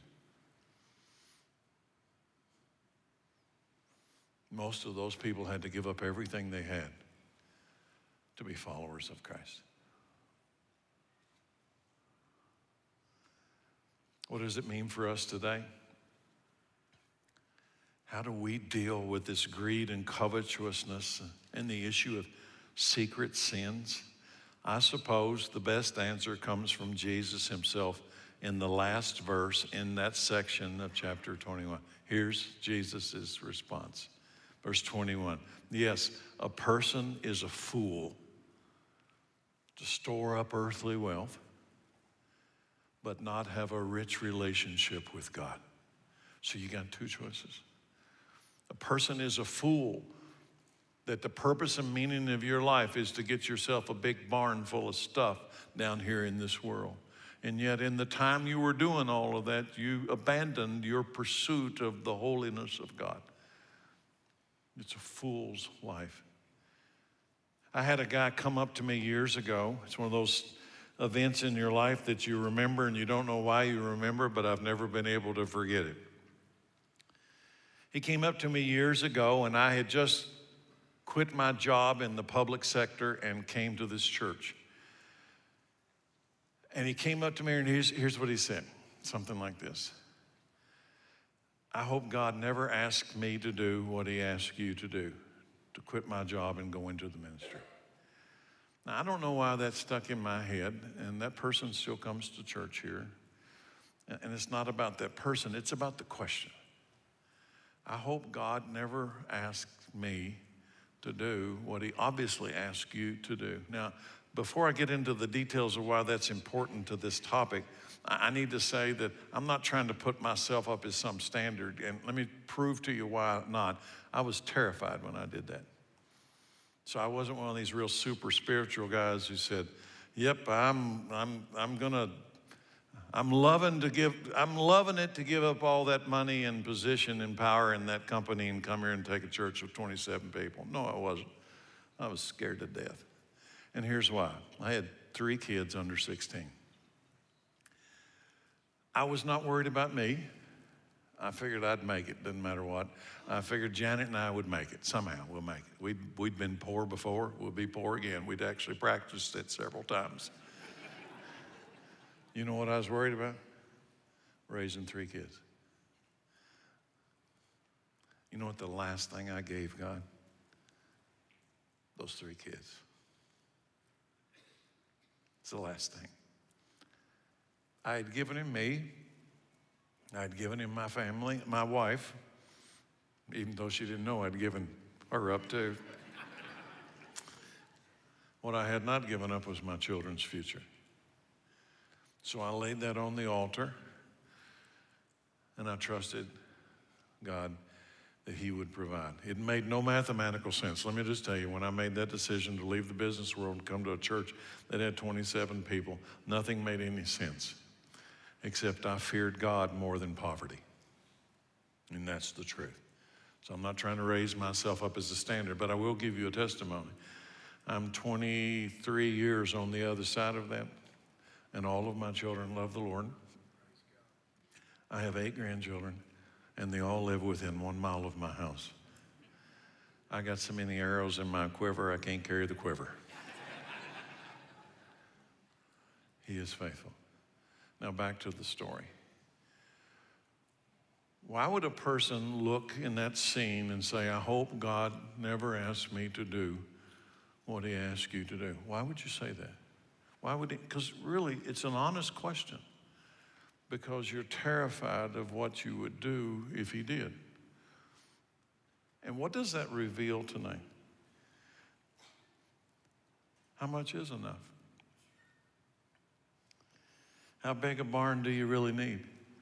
Most of those people had to give up everything they had to be followers of Christ. What does it mean for us today? How do we deal with this greed and covetousness and the issue of secret sins? I suppose the best answer comes from Jesus himself in the last verse in that section of chapter 21. Here's Jesus' response. Verse 21. Yes, a person is a fool to store up earthly wealth, but not have a rich relationship with God. So you got two choices. A person is a fool that the purpose and meaning of your life is to get yourself a big barn full of stuff down here in this world. And yet in the time you were doing all of that, you abandoned your pursuit of the holiness of God. It's a fool's life. I had a guy come up to me years ago. It's one of those events in your life that you remember and you don't know why you remember, but I've never been able to forget it. He came up to me years ago, and I had just quit my job in the public sector and came to this church. And he came up to me, and here's what he said, something like this. I hope God never asked me to do what he asked you to do, to quit my job and go into the ministry. Now, I don't know why that stuck in my head, and that person still comes to church here. And it's not about that person, it's about the question. I hope God never asked me to do what he obviously asked you to do. Now, before I get into the details of why that's important to this topic, I need to say that I'm not trying to put myself up as some standard, and let me prove to you why not. I was terrified when I did that. So I wasn't one of these real super spiritual guys who said, yep, I'm loving it to give up all that money and position and power in that company and come here and take a church of 27 people. No, I wasn't. I was scared to death. And here's why. I had 3 kids under 16. I was not worried about me. I figured I'd make it, doesn't matter what. I figured Janet and I would make it. Somehow we'll make it. We'd been poor before, we'll be poor again. We'd actually practiced it several times. You know what I was worried about? Raising 3 kids. You know what the last thing I gave God? Those 3 kids. It's the last thing. I had given him me. I had given him my family, my wife, even though she didn't know I'd given her up too. What I had not given up was my children's future. So I laid that on the altar, and I trusted God that he would provide. It made no mathematical sense. Let me just tell you, when I made that decision to leave the business world and come to a church that had 27 people, nothing made any sense, except I feared God more than poverty. And that's the truth. So I'm not trying to raise myself up as a standard, but I will give you a testimony. I'm 23 years on the other side of that. and all of my children love the Lord. I have 8 grandchildren, and they all live within 1 mile of my house. I got so many arrows in my quiver, I can't carry the quiver. He is faithful. Now back to the story. Why would a person look in that scene and say, I hope God never asked me to do what he asked you to do? Why would you say that? Why would he? Because really, it's an honest question. Because you're terrified of what you would do if he did. And what does that reveal tonight? How much is enough? How big a barn do you really need?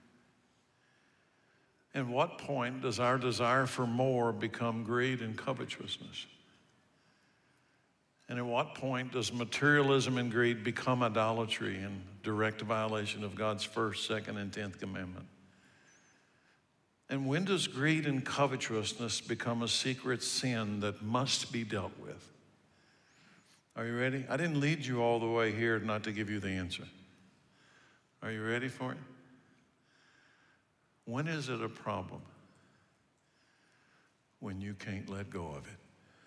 At what point does our desire for more become greed and covetousness? And at what point does materialism and greed become idolatry and direct violation of God's first, second, and 10th commandment? And when does greed and covetousness become a secret sin that must be dealt with? Are you ready? I didn't lead you all the way here not to give you the answer. Are you ready for it? When is it a problem? When you can't let go of it.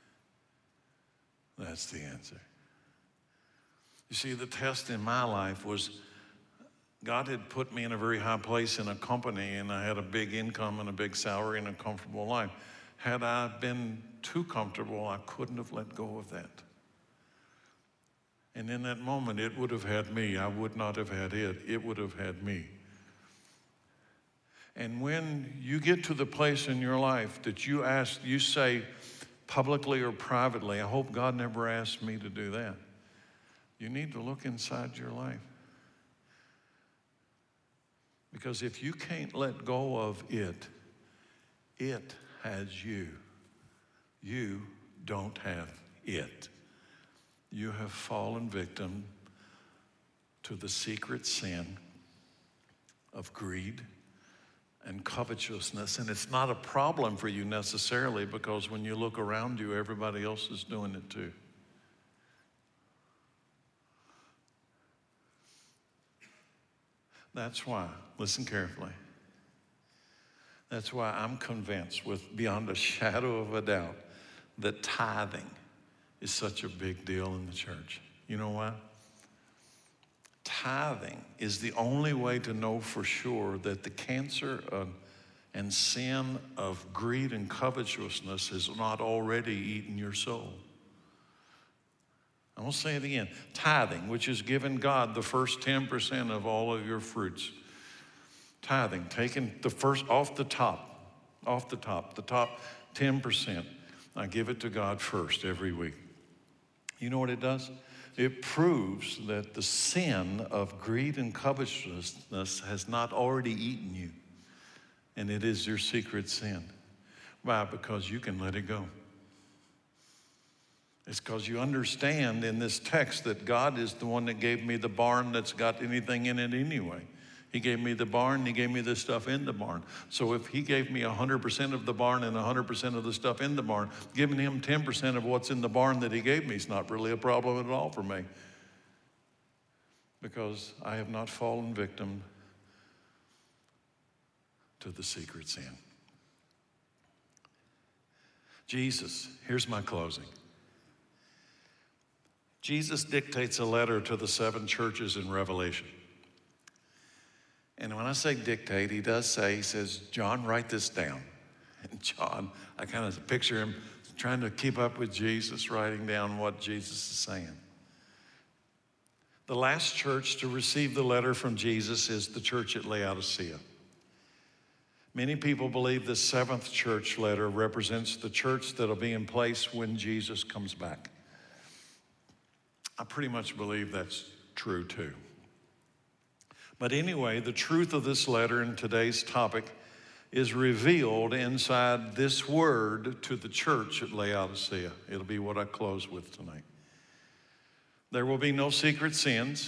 That's the answer. You see, the test in my life was God had put me in a very high place in a company, and I had a big income and a big salary and a comfortable life. Had I been too comfortable, I couldn't have let go of that. And in that moment, it would have had me. I would not have had it. It would have had me. And when you get to the place in your life that you say publicly or privately, I hope God never asked me to do that. You need to look inside your life. Because if you can't let go of it, it has you. You don't have it. You have fallen victim to the secret sin of greed and covetousness. And it's not a problem for you necessarily, because when you look around you, everybody else is doing it too. That's why, listen carefully, that's why I'm convinced with beyond a shadow of a doubt that tithing is such a big deal in the church. You know why? Tithing is the only way to know for sure that the cancer and sin of greed and covetousness has not already eaten your soul. I'm going to say it again. Tithing, which is giving God the first 10% of all of your fruits. Tithing, taking the first the top 10%. I give it to God first every week. You know what it does? It proves that the sin of greed and covetousness has not already eaten you. And it is your secret sin. Why? Because you can let it go. It's because you understand in this text that God is the one that gave me the barn that's got anything in it anyway. He gave me the barn, he gave me the stuff in the barn. So if he gave me 100% of the barn and 100% of the stuff in the barn, giving him 10% of what's in the barn that he gave me is not really a problem at all for me. Because I have not fallen victim to the secret sin. Jesus, here's my closing. Jesus dictates a letter to the 7 churches in Revelation. And when I say dictate, he says, John, write this down. And John, I kind of picture him trying to keep up with Jesus, writing down what Jesus is saying. The last church to receive the letter from Jesus is the church at Laodicea. Many people believe the 7th church letter represents the church that'll be in place when Jesus comes back. I pretty much believe that's true too. But anyway, the truth of this letter and today's topic is revealed inside this word to the church at Laodicea. It'll be what I close with tonight. There will be no secret sins.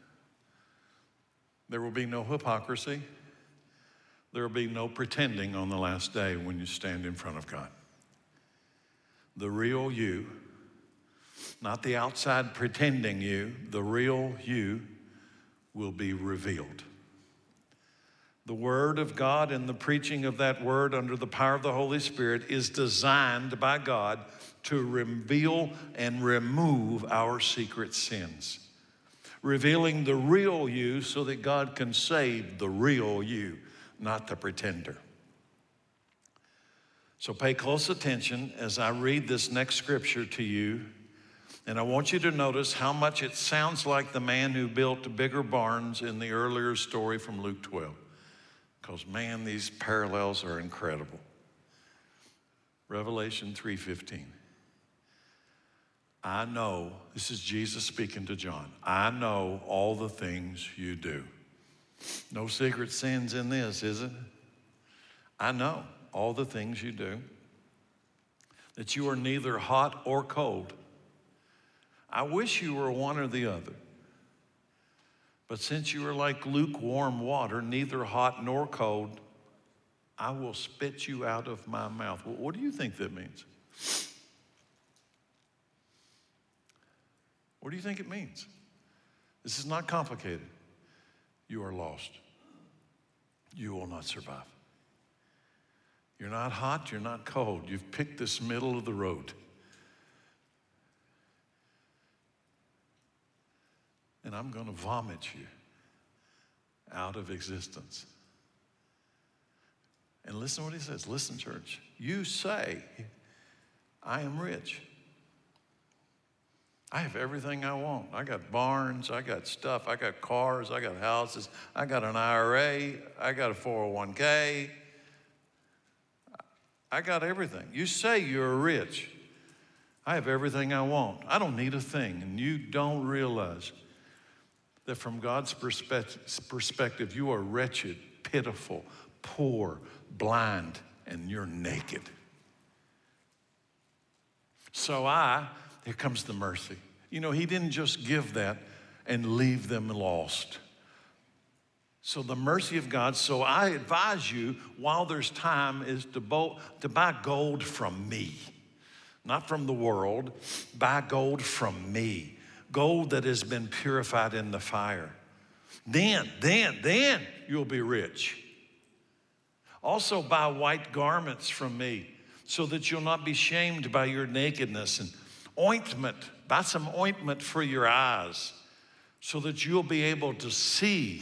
There will be no hypocrisy. There will be no pretending on the last day when you stand in front of God. The real you, not the outside pretending you, the real you will be revealed. The Word of God and the preaching of that Word under the power of the Holy Spirit is designed by God to reveal and remove our secret sins, revealing the real you so that God can save the real you, not the pretender. So pay close attention as I read this next scripture to you, and I want you to notice how much it sounds like the man who built bigger barns in the earlier story from Luke 12. Because, man, these parallels are incredible. Revelation 3:15. I know, this is Jesus speaking to John, I know all the things you do. No secret sins in this, is it? I know all the things you do, that you are neither hot or cold. I wish you were one or the other. But since you are like lukewarm water, neither hot nor cold, I will spit you out of my mouth. Well, what do you think that means? What do you think it means? This is not complicated. You are lost. You will not survive. You're not hot, you're not cold. You've picked this middle of the road. And I'm going to vomit you out of existence. And listen to what he says. Listen, church. You say, I am rich. I have everything I want. I got barns, I got stuff, I got cars, I got houses, I got an IRA, I got a 401k. I got everything. You say you're rich. I have everything I want. I don't need a thing. And you don't realize that from God's perspective, you are wretched, pitiful, poor, blind, and you're naked. So here comes the mercy. You know, he didn't just give that and leave them lost. So the mercy of God, so I advise you, while there's time, is to buy gold from me. Not from the world, buy gold from me. Gold that has been purified in the fire. Then you'll be rich. Also buy white garments from me so that you'll not be shamed by your nakedness. And ointment, buy some ointment for your eyes so that you'll be able to see.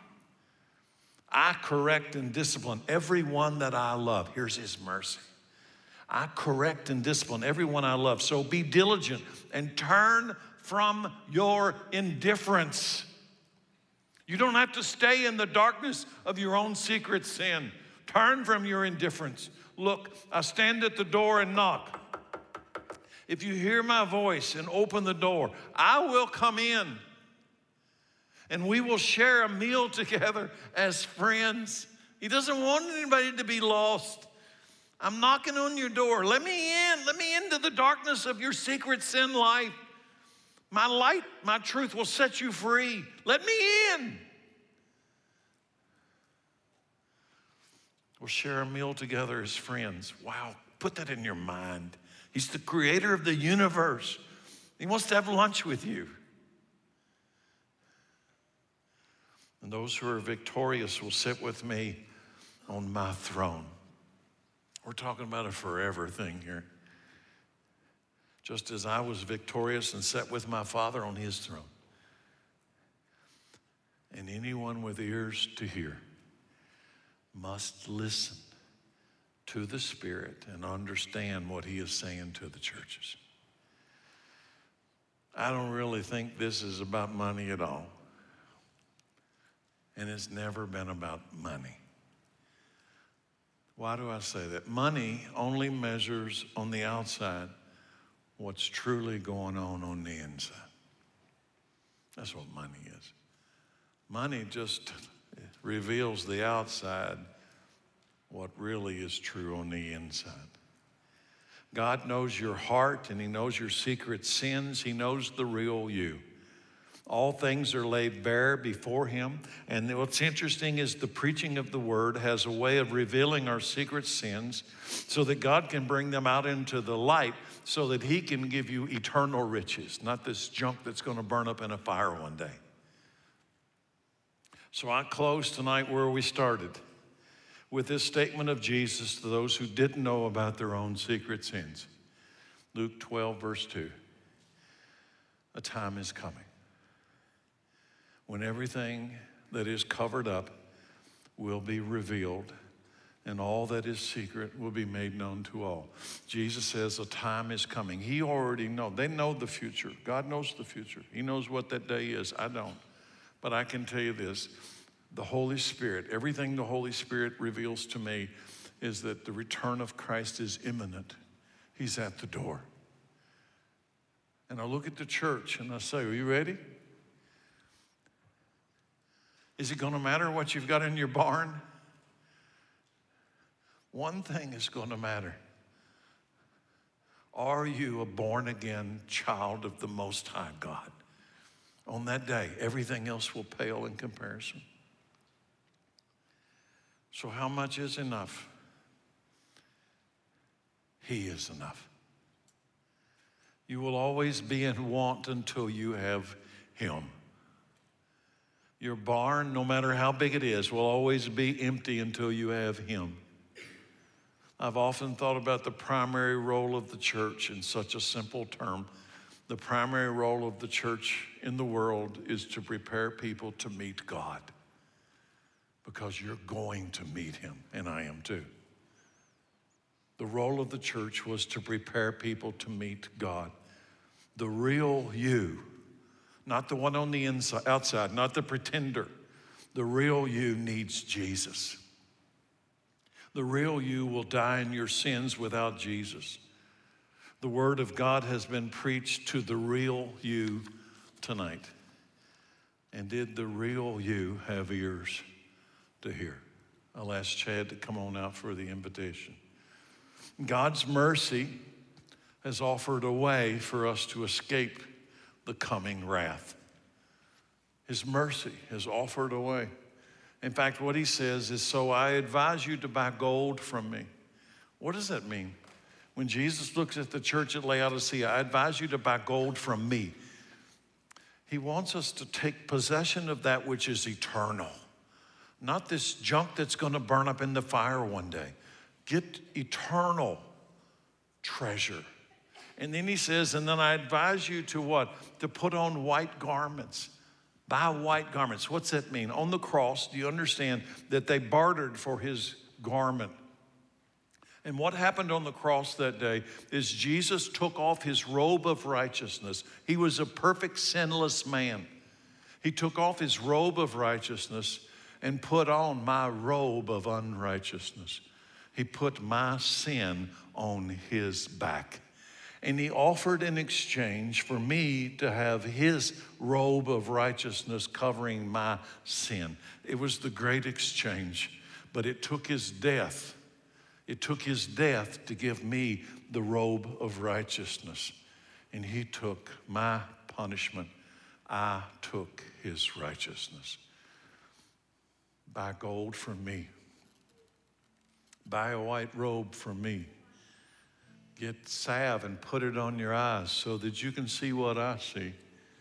I correct and discipline everyone that I love. Here's his mercy. I correct and discipline everyone I love. So be diligent and turn from your indifference. You don't have to stay in the darkness of your own secret sin. Turn from your indifference. Look, I stand at the door and knock. If you hear my voice and open the door, I will come in and we will share a meal together as friends. He doesn't want anybody to be lost. I'm knocking on your door. Let me in. Let me into the darkness of your secret sin life. My light, my truth will set you free. Let me in. We'll share a meal together as friends. Wow, put that in your mind. He's the creator of the universe. He wants to have lunch with you. And those who are victorious will sit with me on my throne. We're talking about a forever thing here. Just as I was victorious and sat with my Father on his throne. And anyone with ears to hear must listen to the Spirit and understand what he is saying to the churches. I don't really think this is about money at all. And it's never been about money. Why do I say that? Money only measures on the outside what's truly going on the inside. That's what money is. Money just reveals the outside, what really is true on the inside. God knows your heart and he knows your secret sins. He knows the real you. All things are laid bare before him. And what's interesting is the preaching of the word has a way of revealing our secret sins so that God can bring them out into the light so that he can give you eternal riches, not this junk that's going to burn up in a fire one day. So I close tonight where we started, with this statement of Jesus to those who didn't know about their own secret sins. Luke 12, verse 2. A time is coming when everything that is covered up will be revealed, and all that is secret will be made known to all. Jesus says a time is coming. He already knows. They know the future. God knows the future. He knows what that day is. I don't. But I can tell you this, the Holy Spirit, everything the Holy Spirit reveals to me is that the return of Christ is imminent. He's at the door. And I look at the church and I say, are you ready? Is it going to matter what you've got in your barn? One thing is going to matter. Are you a born-again child of the Most High God? On that day, everything else will pale in comparison. So how much is enough? He is enough. You will always be in want until you have Him. Your barn, no matter how big it is, will always be empty until you have Him. I've often thought about the primary role of the church in such a simple term. The primary role of the church in the world is to prepare people to meet God, because you're going to meet Him, and I am too. The role of the church was to prepare people to meet God. The real you, not the one on the inside, outside, not the pretender. The real you needs Jesus. The real you will die in your sins without Jesus. The Word of God has been preached to the real you tonight. And did the real you have ears to hear? I'll ask Chad to come on out for the invitation. God's mercy has offered a way for us to escape the coming wrath. His mercy has offered a way. In fact, what He says is, so I advise you to buy gold from me. What does that mean? When Jesus looks at the church at Laodicea, I advise you to buy gold from me. He wants us to take possession of that which is eternal, not this junk that's going to burn up in the fire one day. Get eternal treasure. And then He says, and then I advise you to what? To put on white garments. Buy white garments. What's that mean? On the cross, do you understand that they bartered for His garment? And what happened on the cross that day is Jesus took off His robe of righteousness. He was a perfect, sinless man. He took off His robe of righteousness and put on my robe of unrighteousness. He put my sin on His back. And He offered in exchange for me to have His robe of righteousness covering my sin. It was the great exchange, but it took His death. It took His death to give me the robe of righteousness. And He took my punishment. I took His righteousness. Buy gold from me. Buy a white robe from me. Get salve and put it on your eyes so that you can see what I see.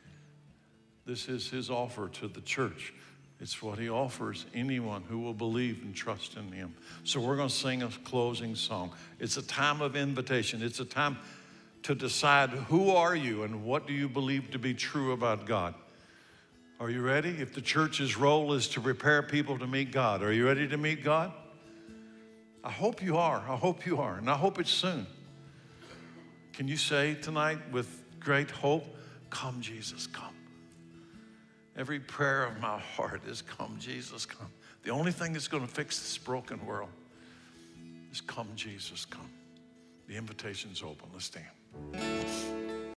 This is His offer to the church. It's what He offers anyone who will believe and trust in Him. So we're going to sing a closing song. It's a time of invitation. It's a time to decide who are you and what do you believe to be true about God. Are you ready? If the church's role is to prepare people to meet God, are you ready to meet God? I hope you are. I hope you are. And I hope it's soon. Can you say tonight with great hope, come Jesus, come. Every prayer of my heart is come Jesus, come. The only thing that's going to fix this broken world is come Jesus, come. The invitation's open. Let's stand.